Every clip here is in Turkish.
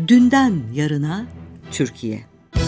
Dünden yarına Türkiye.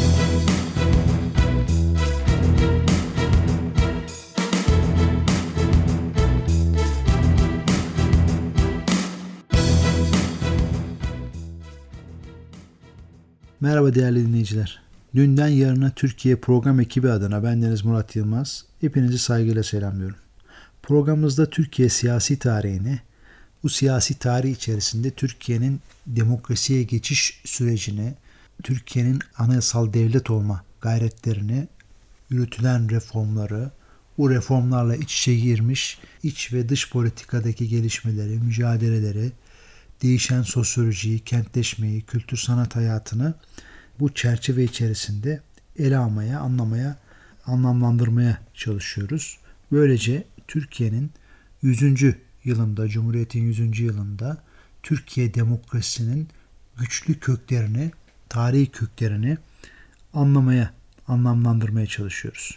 Merhaba değerli dinleyiciler. Dünden yarına Türkiye program ekibi adına bendeniz Murat Yılmaz. Hepinizi saygıyla selamlıyorum. Programımızda Türkiye siyasi tarihini, bu siyasi tarih içerisinde Türkiye'nin demokrasiye geçiş sürecini, Türkiye'nin anayasal devlet olma gayretlerini, yürütülen reformları, bu reformlarla iç içe girmiş iç ve dış politikadaki gelişmeleri, mücadeleleri, değişen sosyolojiyi, kentleşmeyi, kültür sanat hayatını bu çerçeve içerisinde ele almaya, anlamaya, anlamlandırmaya çalışıyoruz. Böylece Türkiye'nin 100. yılında, Cumhuriyet'in 100. yılında Türkiye demokrasisinin güçlü köklerini, tarihi köklerini anlamaya, anlamlandırmaya çalışıyoruz.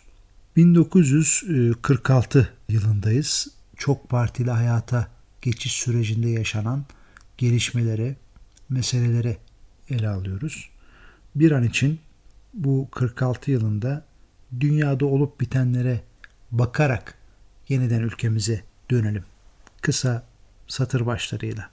1946 yılındayız. Çok partili hayata geçiş sürecinde yaşanan gelişmeleri, meseleleri ele alıyoruz. Bir an için bu 46 yılında dünyada olup bitenlere bakarak yeniden ülkemize dönelim. Kısa satır başlarıyla.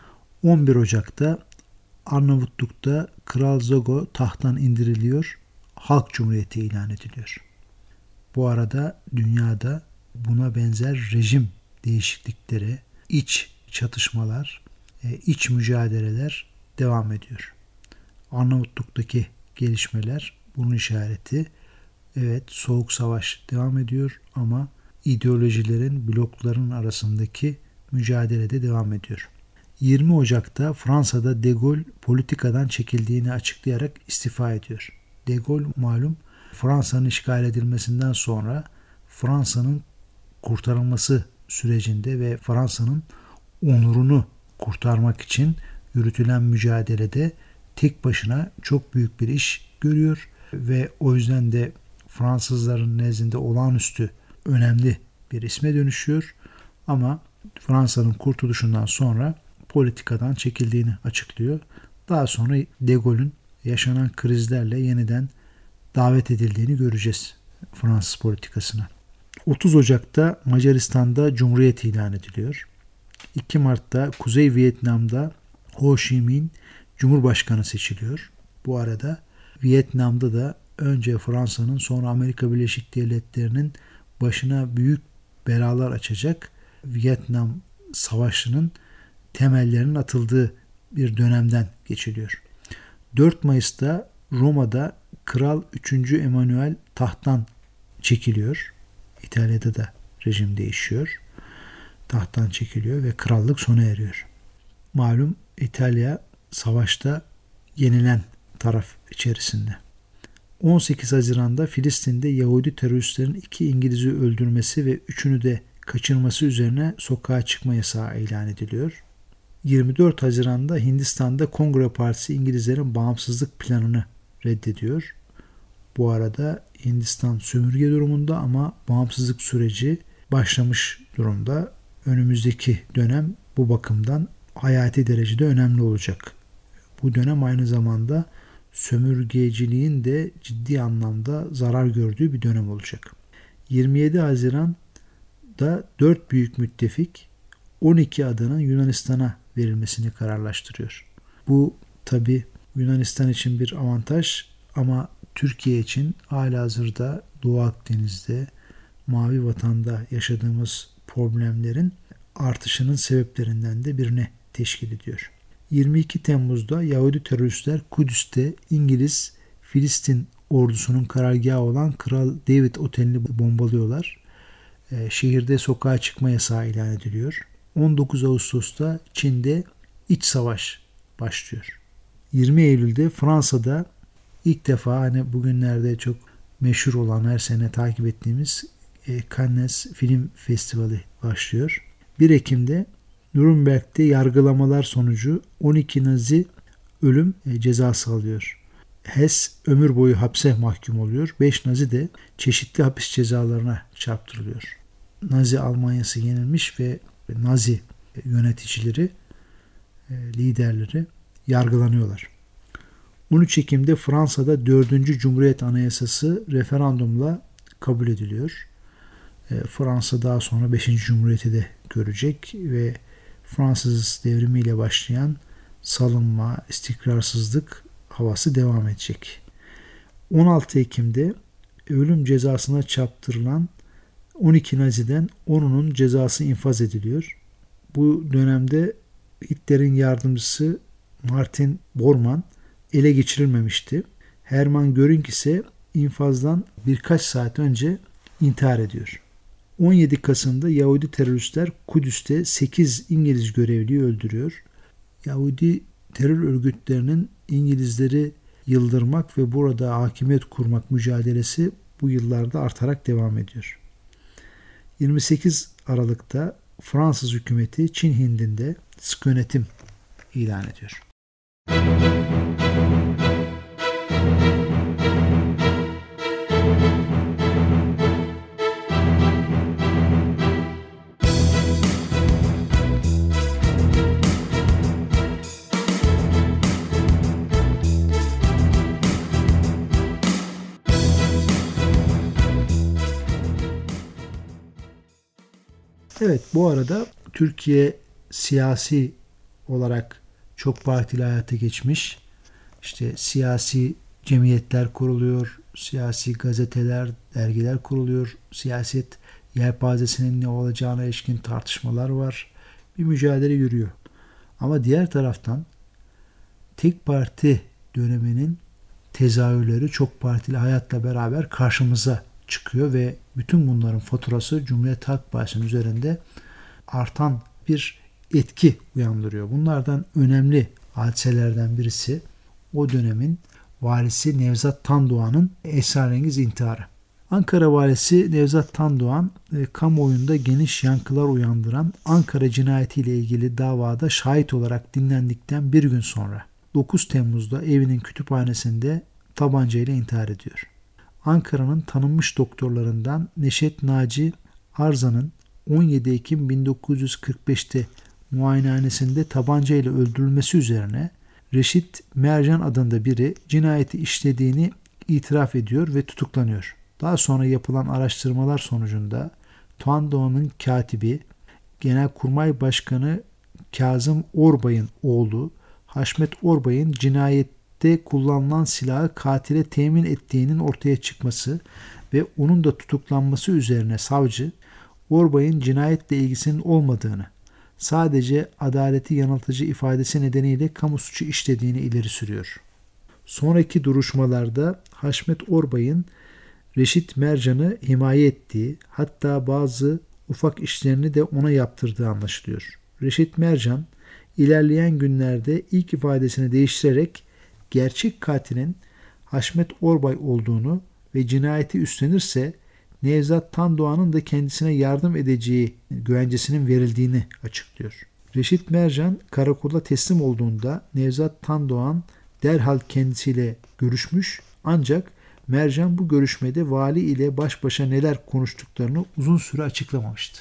11 Ocak'ta Arnavutluk'ta Kral Zogo tahttan indiriliyor, Halk Cumhuriyeti ilan ediliyor. Bu arada dünyada buna benzer rejim değişiklikleri, iç çatışmalar, iç mücadeleler devam ediyor. Arnavutluk'taki gelişmeler bunun işareti. Evet, soğuk savaş devam ediyor ama ideolojilerin, blokların arasındaki mücadele de devam ediyor. 20 Ocak'ta Fransa'da De Gaulle politikadan çekildiğini açıklayarak istifa ediyor. De Gaulle malum Fransa'nın işgal edilmesinden sonra Fransa'nın kurtarılması sürecinde ve Fransa'nın onurunu kurtarmak için yürütülen mücadelede tek başına çok büyük bir iş görüyor ve o yüzden de Fransızların nezdinde olağanüstü önemli bir isme dönüşüyor. Ama Fransa'nın kurtuluşundan sonra politikadan çekildiğini açıklıyor. Daha sonra De Gaulle'ün yaşanan krizlerle yeniden davet edildiğini göreceğiz Fransız politikasına. 30 Ocak'ta Macaristan'da Cumhuriyet ilan ediliyor. 2 Mart'ta Kuzey Vietnam'da Ho Chi Minh Cumhurbaşkanı seçiliyor. Bu arada Vietnam'da da önce Fransa'nın sonra Amerika Birleşik Devletleri'nin başına büyük belalar açacak Vietnam Savaşı'nın temellerinin atıldığı bir dönemden geçiliyor. 4 Mayıs'ta Roma'da Kral 3. Emanuel tahttan çekiliyor. İtalya'da da rejim değişiyor. Tahttan çekiliyor ve krallık sona eriyor. Malum İtalya savaşta yenilen taraf içerisinde. 18 Haziran'da Filistin'de Yahudi teröristlerin 2 İngiliz'i öldürmesi ve 3'ünü de kaçırması üzerine sokağa çıkma yasağı ilan ediliyor. 24 Haziran'da Hindistan'da Kongre Partisi İngilizlerin bağımsızlık planını reddediyor. Bu arada Hindistan sömürge durumunda ama bağımsızlık süreci başlamış durumda. Önümüzdeki dönem bu bakımdan hayati derecede önemli olacak. Bu dönem aynı zamanda sömürgeciliğin de ciddi anlamda zarar gördüğü bir dönem olacak. 27 Haziran'da 4 büyük müttefik 12 adanın Yunanistan'a verilmesini kararlaştırıyor. Bu tabi Yunanistan için bir avantaj ama Türkiye için halihazırda Doğu Akdeniz'de, Mavi Vatan'da yaşadığımız problemlerin artışının sebeplerinden de birini teşkil ediyor. 22 Temmuz'da Yahudi teröristler Kudüs'te İngiliz Filistin ordusunun karargahı olan Kral David Oteli'ni bombalıyorlar. Şehirde sokağa çıkma yasağı ilan ediliyor. 19 Ağustos'ta Çin'de iç savaş başlıyor. 20 Eylül'de Fransa'da ilk defa hani bugünlerde çok meşhur olan her sene takip ettiğimiz Cannes Film Festivali başlıyor. 1 Ekim'de Nürnberg'de yargılamalar sonucu 12 Nazi ölüm cezası alıyor. Hess ömür boyu hapse mahkum oluyor. 5 Nazi de çeşitli hapis cezalarına çarptırılıyor. Nazi Almanyası yenilmiş ve Nazi yöneticileri, liderleri yargılanıyorlar. 13 Ekim'de Fransa'da 4. Cumhuriyet Anayasası referandumla kabul ediliyor. Fransa daha sonra 5. Cumhuriyeti de görecek ve Fransız devrimiyle başlayan salınma, istikrarsızlık havası devam edecek. 16 Ekim'de ölüm cezasına çarptırılan 12 Nazi'den 10'unun cezası infaz ediliyor. Bu dönemde Hitler'in yardımcısı Martin Bormann ele geçirilmemişti. Hermann Göring ise infazdan birkaç saat önce intihar ediyor. 17 Kasım'da Yahudi teröristler Kudüs'te 8 İngiliz görevliyi öldürüyor. Yahudi terör örgütlerinin İngilizleri yıldırmak ve burada hakimiyet kurmak mücadelesi bu yıllarda artarak devam ediyor. 28 Aralık'ta Fransız hükümeti Çin Hindi'nde sıkı yönetim ilan ediyor. Evet, bu arada Türkiye siyasi olarak çok partili hayata geçmiş. İşte siyasi cemiyetler kuruluyor, siyasi gazeteler, dergiler kuruluyor, siyaset yelpazesinin ne olacağına ilişkin tartışmalar var. Bir mücadele yürüyor. Ama diğer taraftan tek parti döneminin tezahürleri çok partili hayatla beraber karşımıza çıkıyor ve bütün bunların faturası Cumhuriyet Halk Partisi'nin üzerinde artan bir etki uyandırıyor. Bunlardan önemli hadiselerden birisi o dönemin valisi Nevzat Tandoğan'ın esrarengiz intiharı. Ankara valisi Nevzat Tandoğan kamuoyunda geniş yankılar uyandıran Ankara cinayetiyle ilgili davada şahit olarak dinlendikten bir gün sonra 9 Temmuz'da evinin kütüphanesinde tabancayla intihar ediyor. Ankara'nın tanınmış doktorlarından Neşet Naci Arzan'ın 17 Ekim 1945'te muayenehanesinde tabancayla öldürülmesi üzerine Reşit Mercan adında biri cinayeti işlediğini itiraf ediyor ve tutuklanıyor. Daha sonra yapılan araştırmalar sonucunda Tandoğan'ın katibi Genelkurmay Başkanı Kazım Orbay'ın oğlu Haşmet Orbay'ın cinayette kullanılan silahı katile temin ettiğinin ortaya çıkması ve onun da tutuklanması üzerine savcı Orbay'ın cinayetle ilgisinin olmadığını, sadece adaleti yanıltıcı ifadesi nedeniyle kamu suçu işlediğini ileri sürüyor. Sonraki duruşmalarda Haşmet Orbay'ın Reşit Mercan'ı himaye ettiği, hatta bazı ufak işlerini de ona yaptırdığı anlaşılıyor. Reşit Mercan ilerleyen günlerde ilk ifadesini değiştirerek gerçek katilin Haşmet Orbay olduğunu ve cinayeti üstlenirse Nevzat Tandoğan'ın da kendisine yardım edeceği güvencesinin verildiğini açıklıyor. Reşit Mercan karakola teslim olduğunda Nevzat Tandoğan derhal kendisiyle görüşmüş, ancak Mercan bu görüşmede vali ile baş başa neler konuştuklarını uzun süre açıklamamıştı.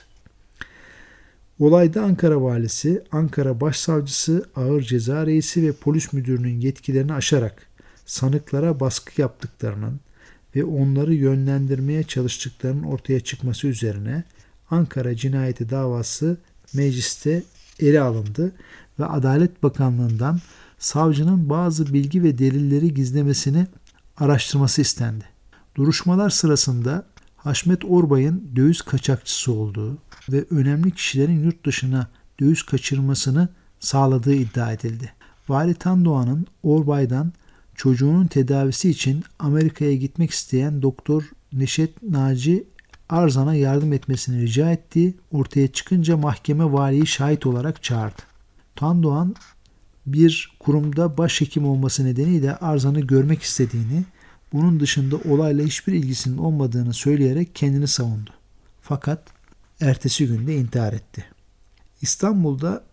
Olayda Ankara valisi, Ankara başsavcısı, ağır ceza reisi ve polis müdürünün yetkilerini aşarak sanıklara baskı yaptıklarının ve onları yönlendirmeye çalıştıklarının ortaya çıkması üzerine Ankara cinayeti davası mecliste ele alındı ve Adalet Bakanlığı'ndan savcının bazı bilgi ve delilleri gizlemesini araştırması istendi. Duruşmalar sırasında Haşmet Orbay'ın döviz kaçakçısı olduğu ve önemli kişilerin yurt dışına döviz kaçırmasını sağladığı iddia edildi. Vali Tandoğan'ın Orbay'dan çocuğunun tedavisi için Amerika'ya gitmek isteyen Doktor Neşet Naci Arzan'a yardım etmesini rica ettiği ortaya çıkınca mahkeme valiyi şahit olarak çağırdı. Tandoğan bir kurumda başhekim olması nedeniyle Arzan'ı görmek istediğini, bunun dışında olayla hiçbir ilgisinin olmadığını söyleyerek kendini savundu. Fakat ertesi günde intihar etti. İstanbul'da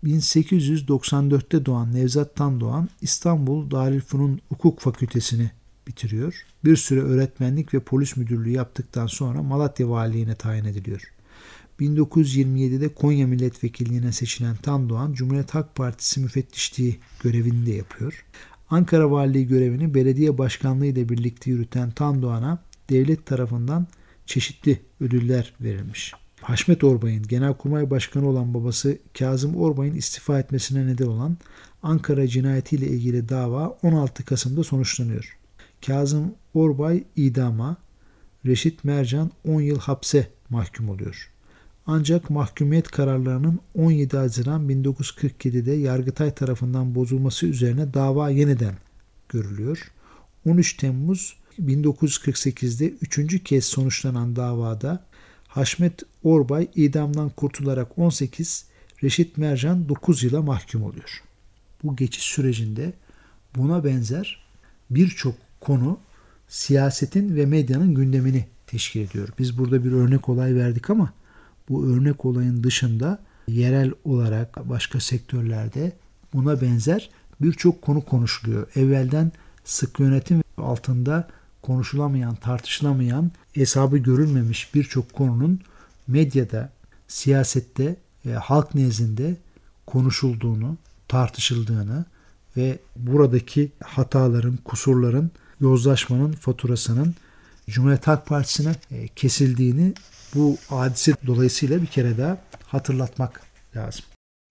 1894'te doğan Nevzat Tandoğan, İstanbul Darülfünun Hukuk Fakültesini bitiriyor. Bir süre öğretmenlik ve polis müdürlüğü yaptıktan sonra Malatya Valiliğine tayin ediliyor. 1927'de Konya Milletvekilliğine seçilen Tandoğan, Cumhuriyet Halk Partisi müfettişliği görevini de yapıyor. Ankara Valiliği görevini belediye başkanlığı ile birlikte yürüten Tandoğan'a devlet tarafından çeşitli ödüller verilmiş. Haşmet Orbay'ın Genelkurmay Başkanı olan babası Kazım Orbay'ın istifa etmesine neden olan Ankara cinayetiyle ilgili dava 16 Kasım'da sonuçlanıyor. Kazım Orbay idama, Reşit Mercan 10 yıl hapse mahkum oluyor. Ancak mahkumiyet kararlarının 17 Haziran 1947'de Yargıtay tarafından bozulması üzerine dava yeniden görülüyor. 13 Temmuz 1948'de 3. kez sonuçlanan davada Haşmet Orbay idamdan kurtularak 18, Reşit Mercan 9 yıla mahkum oluyor. Bu geçiş sürecinde buna benzer birçok konu siyasetin ve medyanın gündemini teşkil ediyor. Biz burada bir örnek olay verdik ama bu örnek olayın dışında yerel olarak başka sektörlerde buna benzer birçok konu konuşuluyor. Evvelden sık yönetim altında konuşulamayan, tartışılamayan, hesabı görülmemiş birçok konunun medyada, siyasette, halk nezdinde konuşulduğunu, tartışıldığını ve buradaki hataların, kusurların, yozlaşmanın faturasının Cumhuriyet Halk Partisi'ne kesildiğini bu hadise dolayısıyla bir kere daha hatırlatmak lazım.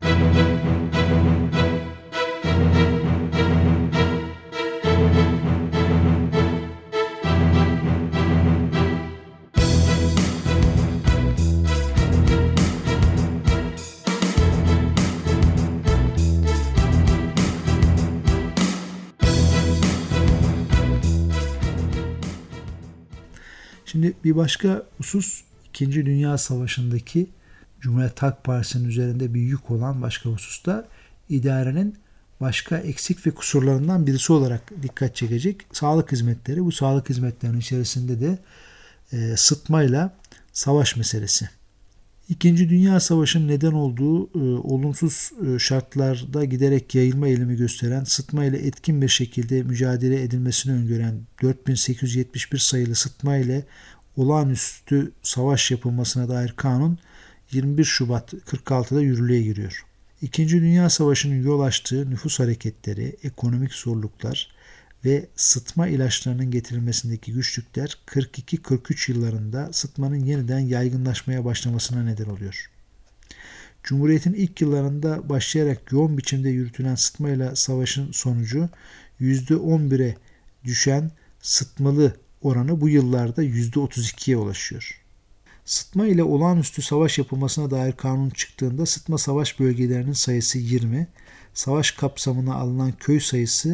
Şimdi bir başka husus, İkinci Dünya Savaşı'ndaki Cumhuriyet Halk Partisi'nin üzerinde bir yük olan başka hususta idarenin başka eksik ve kusurlarından birisi olarak dikkat çekecek sağlık hizmetleri. Bu sağlık hizmetlerinin içerisinde de sıtmayla savaş meselesi. İkinci Dünya Savaşı'nın neden olduğu olumsuz şartlarda giderek yayılma eğilimi gösteren, sıtma ile etkin bir şekilde mücadele edilmesini öngören 4871 sayılı sıtma ile olağanüstü savaş yapılmasına dair kanun 21 Şubat 46'da yürürlüğe giriyor. İkinci Dünya Savaşı'nın yol açtığı nüfus hareketleri, ekonomik zorluklar ve sıtma ilaçlarının getirilmesindeki güçlükler 42-43 yıllarında sıtmanın yeniden yaygınlaşmaya başlamasına neden oluyor. Cumhuriyet'in ilk yıllarında başlayarak yoğun biçimde yürütülen sıtmayla savaşın sonucu %11'e düşen sıtmalı oranı bu yıllarda %32'ye ulaşıyor. Sıtma ile olağanüstü savaş yapılmasına dair kanun çıktığında sıtma savaş bölgelerinin sayısı 20, savaş kapsamına alınan köy sayısı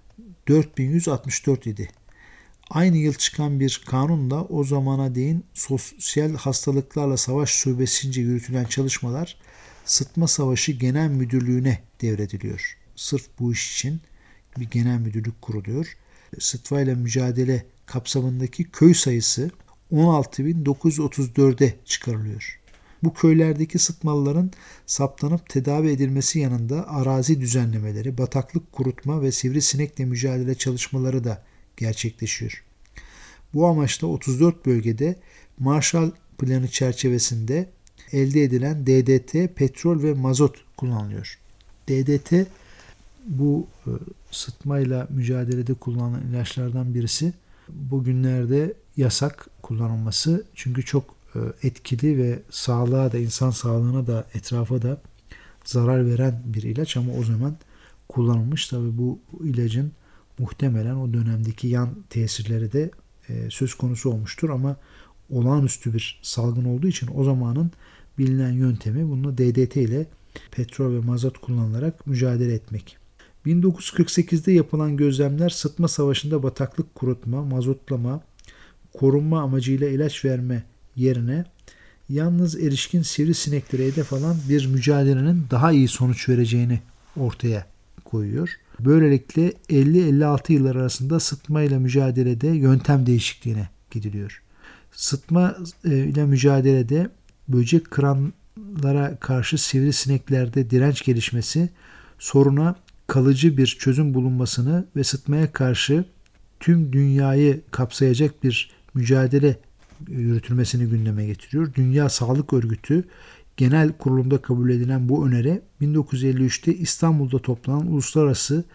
4164 idi. Aynı yıl çıkan bir kanunla o zamana değin sosyal hastalıklarla savaş şubesince yürütülen çalışmalar Sıtma Savaşı Genel Müdürlüğü'ne devrediliyor. Sırf bu iş için bir genel müdürlük kuruluyor. Sıtma ile mücadele kapsamındaki köy sayısı 16.934'e çıkarılıyor. Bu köylerdeki sıtmalıların saptanıp tedavi edilmesi yanında arazi düzenlemeleri, bataklık kurutma ve sivrisinekle mücadele çalışmaları da gerçekleşiyor. Bu amaçla 34 bölgede Marshall Planı çerçevesinde elde edilen DDT, petrol ve mazot kullanılıyor. DDT bu sıtmayla mücadelede kullanılan ilaçlardan birisi. Bugünlerde yasak kullanılması çünkü çok etkili ve sağlığa da, insan sağlığına da, etrafa da zarar veren bir ilaç ama o zaman kullanılmış. Tabii bu ilacın muhtemelen o dönemdeki yan tesirleri de söz konusu olmuştur ama olağanüstü bir salgın olduğu için o zamanın bilinen yöntemi bununla DDT ile petrol ve mazot kullanılarak mücadele etmek. 1948'de yapılan gözlemler sıtma savaşında bataklık kurutma, mazotlama, korunma amacıyla ilaç verme yerine yalnız erişkin sivrisineklere hedef alan bir mücadelenin daha iyi sonuç vereceğini ortaya koyuyor. Böylelikle 50-56 yıllar arasında sıtma ile mücadelede yöntem değişikliğine gidiliyor. Sıtma ile mücadelede böcek kıranlara karşı sivrisineklerde direnç gelişmesi, soruna kalıcı bir çözüm bulunmasını ve sıtmaya karşı tüm dünyayı kapsayacak bir mücadele yürütülmesini gündeme getiriyor. Dünya Sağlık Örgütü Genel Kurulu'nda kabul edilen bu öneri 1953'te İstanbul'da toplanan Uluslararası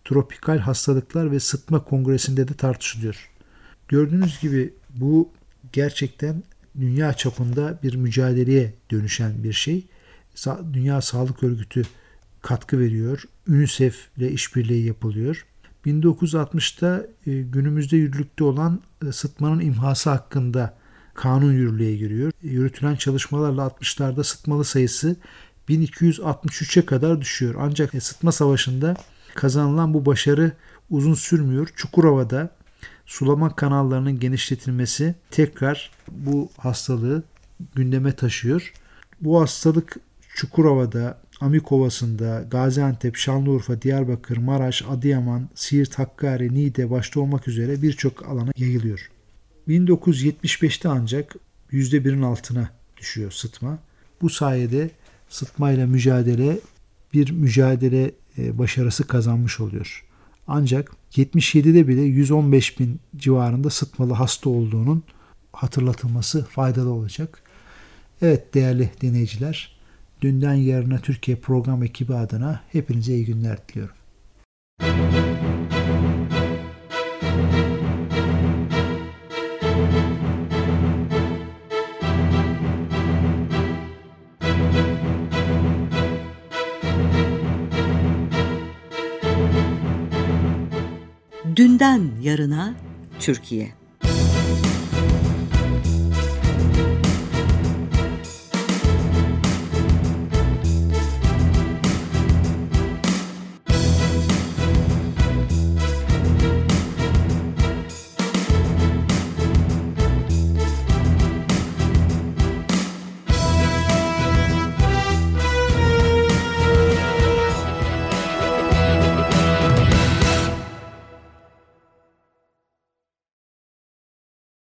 Tropikal Hastalıklar ve Sıtma Kongresi'nde de tartışılıyor. Gördüğünüz gibi bu gerçekten dünya çapında bir mücadeleye dönüşen bir şey. Dünya Sağlık Örgütü katkı veriyor. UNICEF ile işbirliği yapılıyor. 1960'ta günümüzde yürürlükte olan sıtmanın imhası hakkında kanun yürürlüğe giriyor. Yürütülen çalışmalarla 60'larda sıtmalı sayısı 1263'e kadar düşüyor. Ancak sıtma savaşında kazanılan bu başarı uzun sürmüyor. Çukurova'da sulama kanallarının genişletilmesi tekrar bu hastalığı gündeme taşıyor. Bu hastalık Çukurova'da, Amikovası'nda, Gaziantep, Şanlıurfa, Diyarbakır, Maraş, Adıyaman, Siirt, Hakkari, Niğde başta olmak üzere birçok alana yayılıyor. 1975'te ancak %1'in altına düşüyor sıtma. Bu sayede sıtmayla bir mücadele başarısı kazanmış oluyor. Ancak 77'de bile 115 bin civarında sıtmalı hasta olduğunun hatırlatılması faydalı olacak. Evet değerli dinleyiciler, Dünden Yarına Türkiye program ekibi adına hepinize iyi günler diliyorum. Dünden Yarına Türkiye.